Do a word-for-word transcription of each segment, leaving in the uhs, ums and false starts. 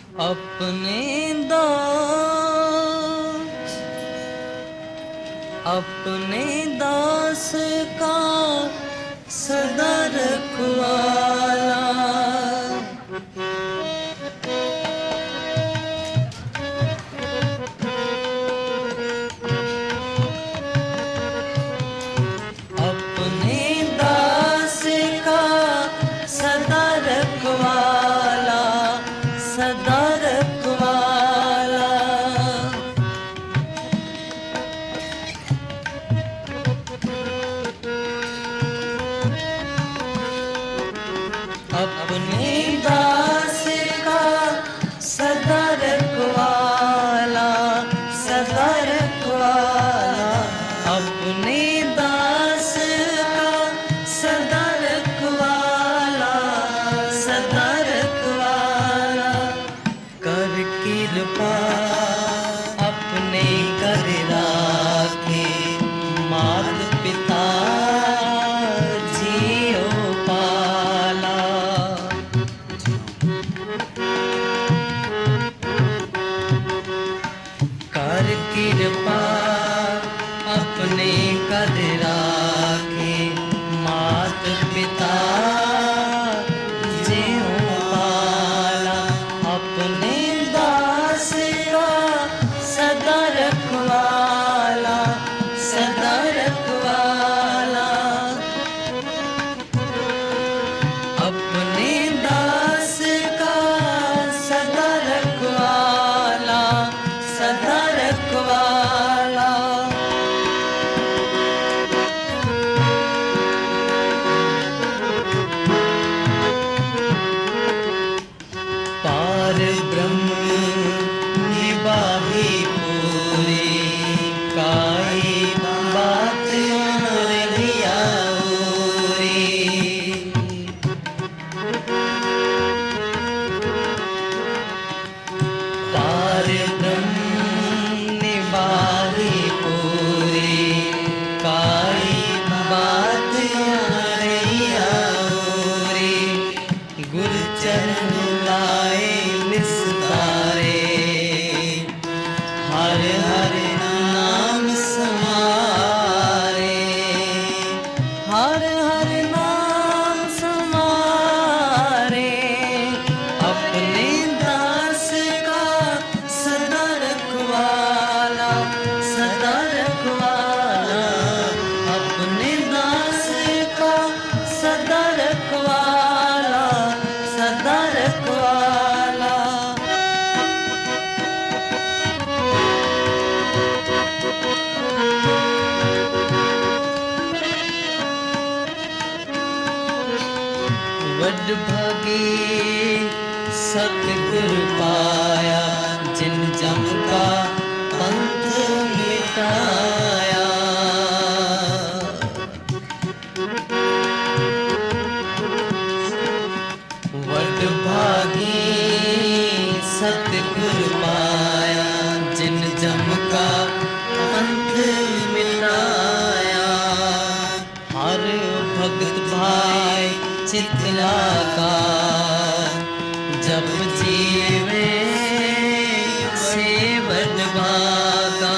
अपने दास अपने दास का सदा रखवाला, अपने दास का सदा रखवाला, सदा रखवाला। अपने दास का सदा रखवाला, सदा रखवाला। अपने दास का सदा रखवाला, सदा रखवाला। कर कृपा अपने कर राखे, मात पिता जियो पाला। कर कृपा अपने कर राखे, मात पिता जियो पाला। अपने दास का सदा रखवाला, सदा रखवाला। अपने दास का सदा रखवाला, सदा रखवाला। पार ब्रह्म निभाही पूरी, काई बात और लिया ओरी। पार ब्रह्म निभाही पूरी, काई बात और लिया ओरी। गुरु चरण लाए निस्तारे, हर हर नाम समारे, हर हर नाम समारे। अपने दास का सदा रखवाला, सदा रखवाला। अपने दास का सदा रखवाला, सदा रखवाला। वड भागी सतगुरु पाया, जिन जम का पंथ मिटाया। वड भागी सतगुरु पाया, जिन जम का पंथ मिटाया। हर भगत भाई चित लागा, जब जीवे से बड़ भागा।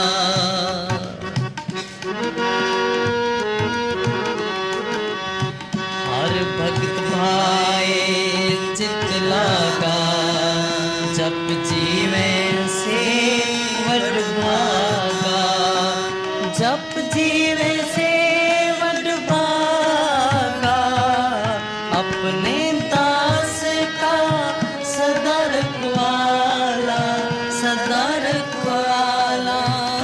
हर भगत भाई चित लागा, जब जीवे से बड़ भागा। जब जीवे से बड़ भागा, अपने दास का सदा रखवाला, सदा रखवाला।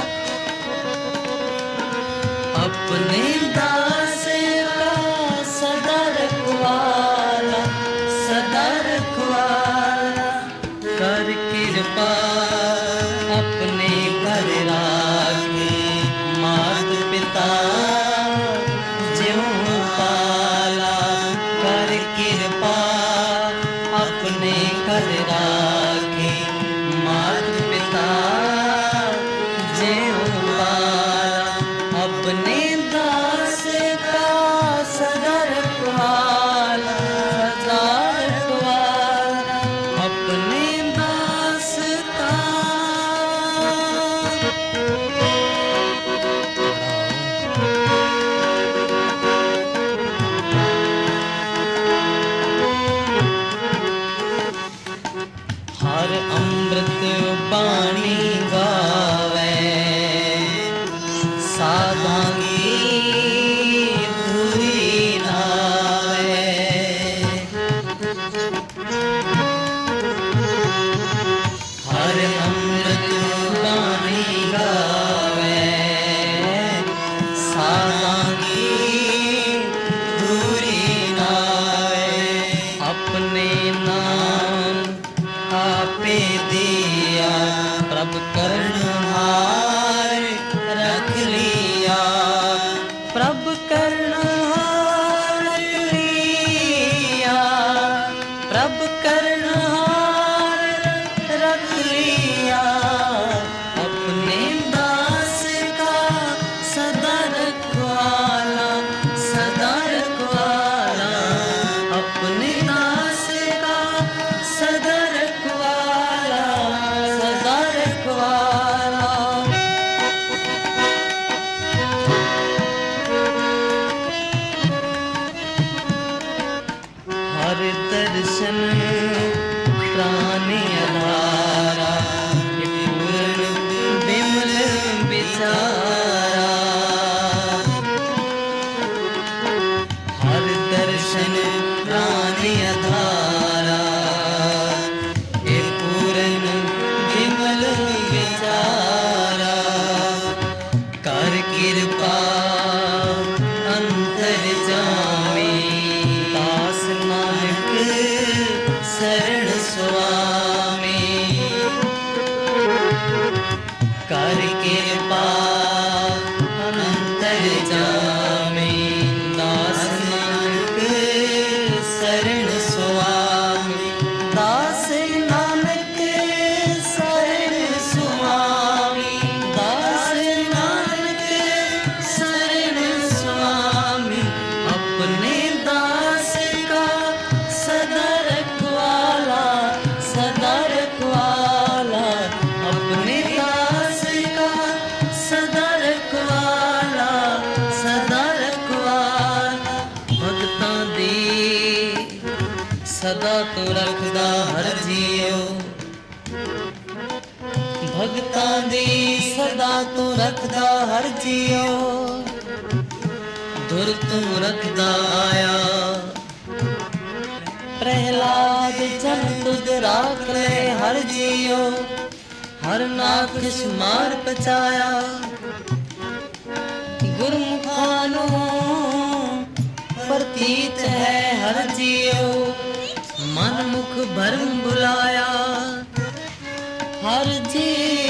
अपने दास का सदा रखवाला, सदा रखवाला। कर कृपा अपने कर राखे, मात पिता ज्यों पाला। कर कृपा अपने कर राखे, मात पिता ज्यों पाला। अपने दास का सदा रखवाला, सदा रखवाला। अपने दास कर्णहार रख लिया, प्रभ कर्णहार रख लिया, प्रभ कर्णहार रख लिया। अपने दास का सदा रखवाला, सदा रखवाला, अपने दास का सदा रखवाला, सदा रखवाला। हर दर्शन प्राण आधारा, पूर्ण विमल विचारा। हर दर्शन प्राण आधारा, ये पूर्ण विमल विचारा। कर कृपा अंतर जामे, दास नानक शरण स्वामी। कर कृपा अंतर जामे, दास नानक शरण स्वामी। दास नानक शरण स्वामी, दास नानक शरण स्वामी। अपने दास का सदा रखवाला, सदा रखवाला, अपने दास का सदा रखवाला, सदा रखवाला। भगतां दी सदा तो रखदा हर जियो, भगतां दी सदा तो रखदा हर जियो। धुर तू रखदा आया, प्रहलाद जन तुद राख ले हर जियो। हर नाथ शुमार पचाया, गुरमुखानो प्रतीत है हर जियो। मन मुख भरम बुलाया, हर जी